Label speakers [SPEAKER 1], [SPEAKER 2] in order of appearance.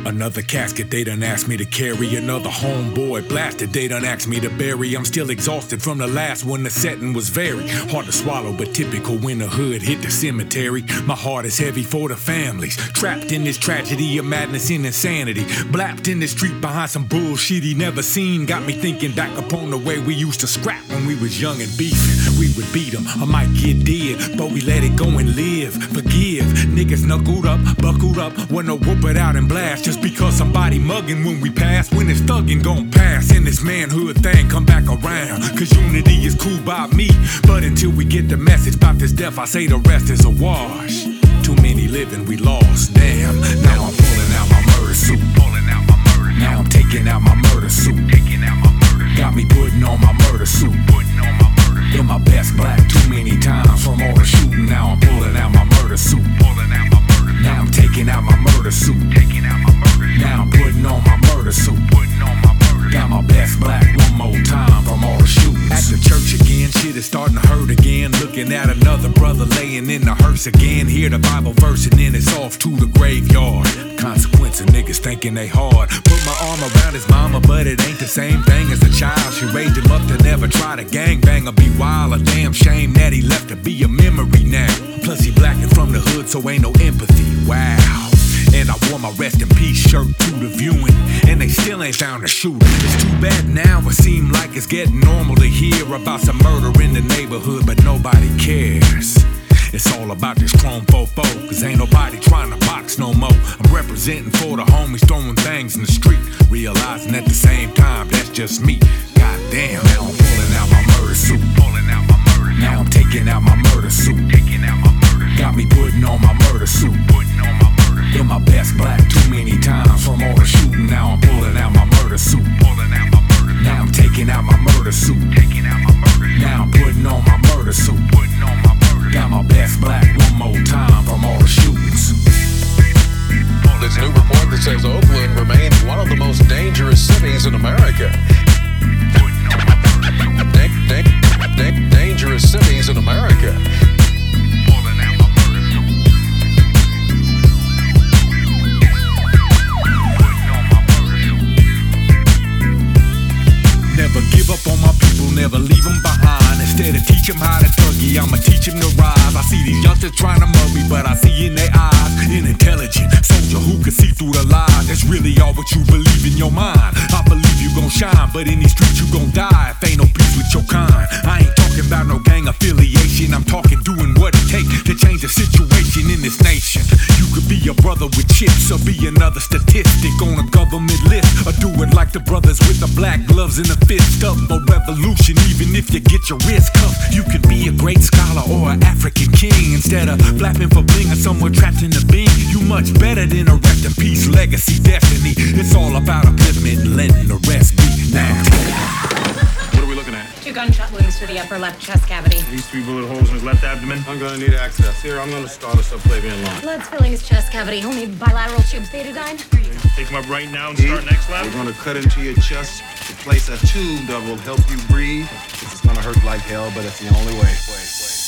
[SPEAKER 1] Another casket they done asked me to carry. Another homeboy blasted they done asked me to bury. I'm still exhausted from the last one. The setting was very hard to swallow, but typical when the hood hit the cemetery. My heart is heavy for the families trapped in this tragedy of madness and insanity. Blapped in the street behind some bullshit he never seen. Got me thinking back upon the way we used to scrap when we was young and beefing. We would beat them, I might get dead, but we let it go and live. Forgive, niggas knuckled up, buckled up, wanna whoop it out and blast. Just because somebody mugging when we pass, when it's thugging gon' pass, and this manhood thing come back around. Cause unity is cool by me, but until we get the message about this death, I say the rest is a wash. Too many living, we lost, damn. Now I'm pulling out my murder suit. Now I'm taking out my murder suit. Got me putting on my murder suit. In my best black too many times from all the shooting. Now I'm pulling out my murder suit. Now I'm taking out my murder suit. Now I'm putting on my murder suit. Got my best black one more time from all the shootings. At the church again, shit is starting to hurt again. Looking at another brother laying in the hearse again. Hear the Bible verse and then it's off to the graveyard. Consequence of niggas thinking they hard. Put my arm around his mama, but it ain't the same thing as a child. She raised him up to never try to gangbang or be wild. A damn shame that he left to be a memory now. Plus he black and from the hood, so ain't no empathy. Wow. And I wore my rest in peace shirt to the viewing, and they still ain't found a shooter. It's too bad now, it seem like it's getting normal to hear about some murder in the neighborhood, but nobody cares. It's all about this chrome fofo, cause ain't nobody trying to box no more. I'm representing for the homies throwing things in the street, realizing at the same time that's just me. Goddamn, now I'm pulling out my murder suit. Now I'm taking out my murder suit. Got me putting on my murder suit. In my best black too many times from all the shooting. Now I'm pulling out my murder suit. Now I'm taking out my murder suit. Now I'm putting on my murder suit. Got my best black one more time from all the shootings.
[SPEAKER 2] This new report that says Oakland remains one of the most dangerous cities in America. Dangerous cities in America.
[SPEAKER 1] Never give up on my people, never leave them behind. Instead of teach them how to thuggy, I'ma teach them to rise. I see these youngsters trying to mug me, but I see in their eyes an intelligent soldier who can see through the lies. That's really all what you believe in your mind. I believe you gon' shine, but in these streets you gon' die if ain't no peace with your kind. I ain't talking about no gang affiliation, I'm talking doing what it takes to change the situation in this nation. You could be a brother with chips or be another statistic on a government list, or do it like the brothers with the black gloves and the fist of a revolution. Even if you get your wrist cuffed, you could be a great scholar or an African king. Instead of flapping for bling or someone trapped in the bean, you much better than a rest in peace legacy destiny. It's all about upliftment and letting the rest be now.
[SPEAKER 3] What are we looking at?
[SPEAKER 4] 2 gunshot wounds to the upper left chest cavity.
[SPEAKER 3] These 3 bullet holes in his left abdomen.
[SPEAKER 5] I'm gonna need access. Here, I'm gonna start a subclavian line.
[SPEAKER 4] Blood's filling his chest cavity. He'll need bilateral tubes betadine.
[SPEAKER 3] Take him up right now and start next lap.
[SPEAKER 5] We're gonna cut into your chest to place a tube that will help you breathe. It's gonna hurt like hell, but it's the only way.